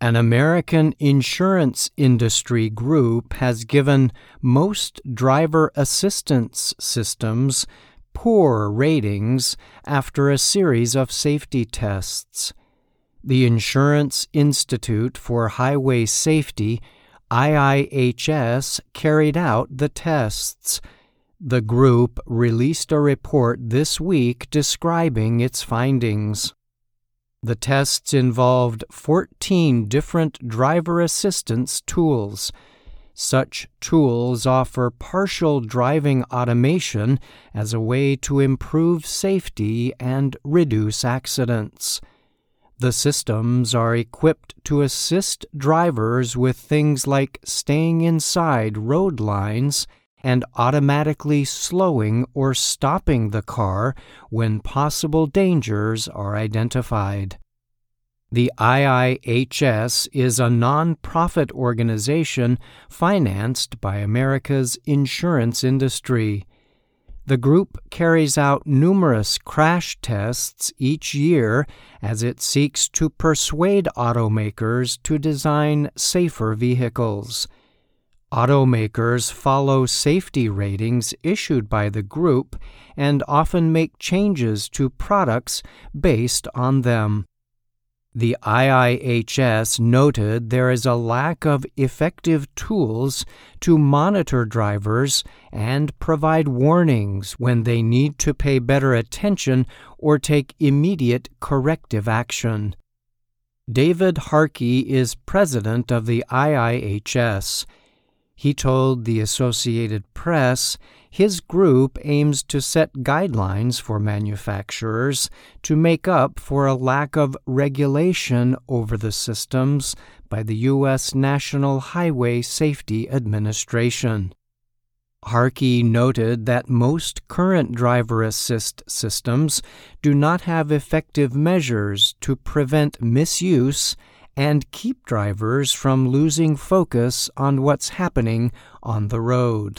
An American insurance industry group has given most driver assistance systems poor ratings after a series of safety tests. The Insurance Institute for Highway Safety, IIHS, carried out the tests. The group released a report this week describing its findings. The tests involved 14 different driver assistance tools. Such tools offer partial driving automation as a way to improve safety and reduce accidents. The systems are equipped to assist drivers with things like staying inside road lines and automatically slowing or stopping the car when possible dangers are identified. The IIHS is a non-profit organization financed by America's insurance industry. The group carries out numerous crash tests each year as it seeks to persuade automakers to design safer vehicles. Automakers follow safety ratings issued by the group and often make changes to products based on them. The IIHS noted there is a lack of effective tools to monitor drivers and provide warnings when they need to pay better attention or take immediate corrective action. David Harkey is president of the IIHS. He told the Associated Press his group aims to set guidelines for manufacturers to make up for a lack of regulation over the systems by the U.S. National Highway Safety Administration. Harkey noted that most current driver assist systems do not have effective measures to prevent misuse and keep drivers from losing focus on what's happening on the road.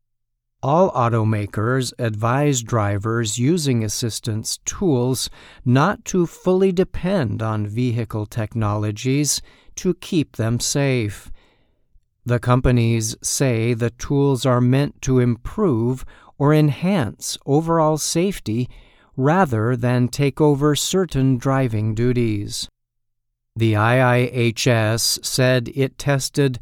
All automakers advise drivers using assistance tools not to fully depend on vehicle technologies to keep them safe. The companies say the tools are meant to improve or enhance overall safety rather than take over certain driving duties. The IIHS said it tested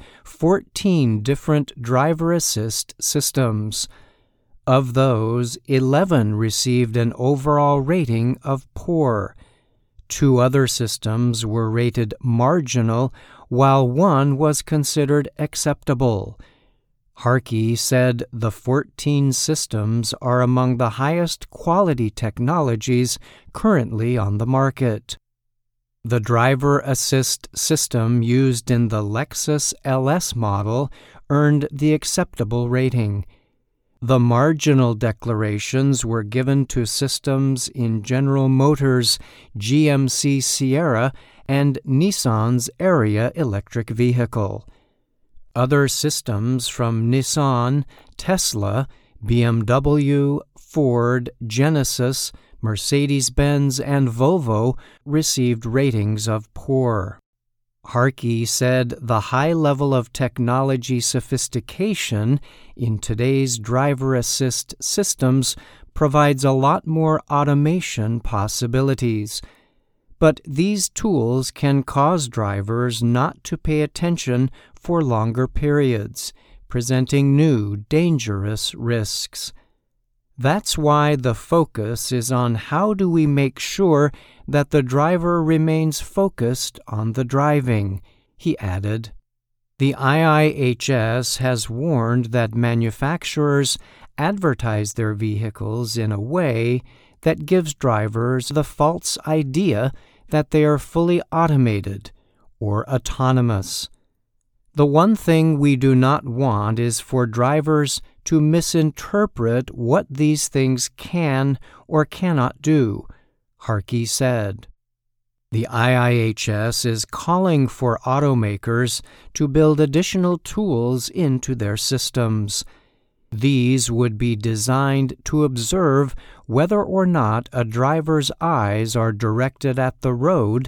14 different driver assist systems. Of those, 11 received an overall rating of poor. 2 other systems were rated marginal, while 1 was considered acceptable. Harkey said the 14 systems are among the highest quality technologies currently on the market. The driver assist system used in the Lexus LS model earned the acceptable rating. The marginal declarations were given to systems in General Motors' GMC Sierra and Nissan's Ariya electric vehicle. Other systems from Nissan, Tesla, BMW, Ford, Genesis, Mercedes-Benz, and Volvo received ratings of poor. Harkey said the high level of technology sophistication in today's driver assist systems provides a lot more automation possibilities. But these tools can cause drivers not to pay attention for longer periods, presenting new dangerous risks. That's why the focus is on how do we make sure that the driver remains focused on the driving, he added. The IIHS has warned that manufacturers advertise their vehicles in a way that gives drivers the false idea that they are fully automated or autonomous. The one thing we do not want is for drivers to misinterpret what these things can or cannot do, Harkey said. The IIHS is calling for automakers to build additional tools into their systems. These would be designed to observe whether or not a driver's eyes are directed at the road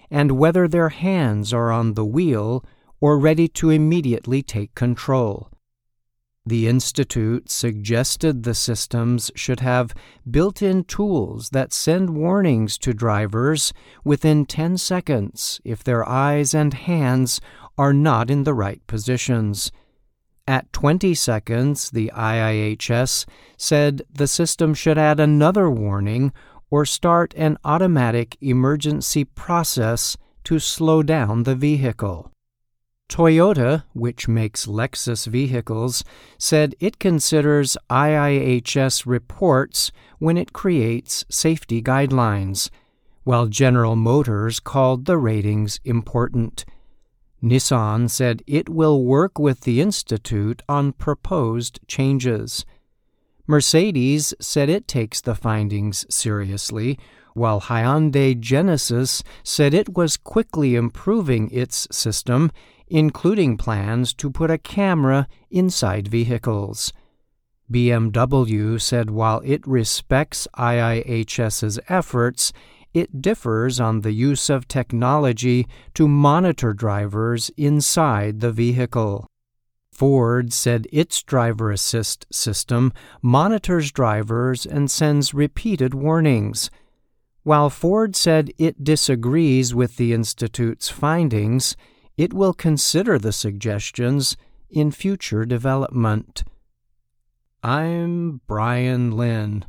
and whether their hands are on the wheel or ready to immediately take control. The Institute suggested the systems should have built-in tools that send warnings to drivers within 10 seconds if their eyes and hands are not in the right positions. At 20 seconds, the IIHS said the system should add another warning or start an automatic emergency process to slow down the vehicle. Toyota, which makes Lexus vehicles, said it considers IIHS reports when it creates safety guidelines, while General Motors called the ratings important. Nissan said it will work with the Institute on proposed changes. Mercedes said it takes the findings seriously, while Hyundai Genesis said it was quickly improving its system, including plans to put a camera inside vehicles. BMW said while it respects IIHS's efforts, it differs on the use of technology to monitor drivers inside the vehicle. Ford said its driver assist system monitors drivers and sends repeated warnings. While Ford said it disagrees with the Institute's findings, it will consider the suggestions in future development. I'm Brian Lynn.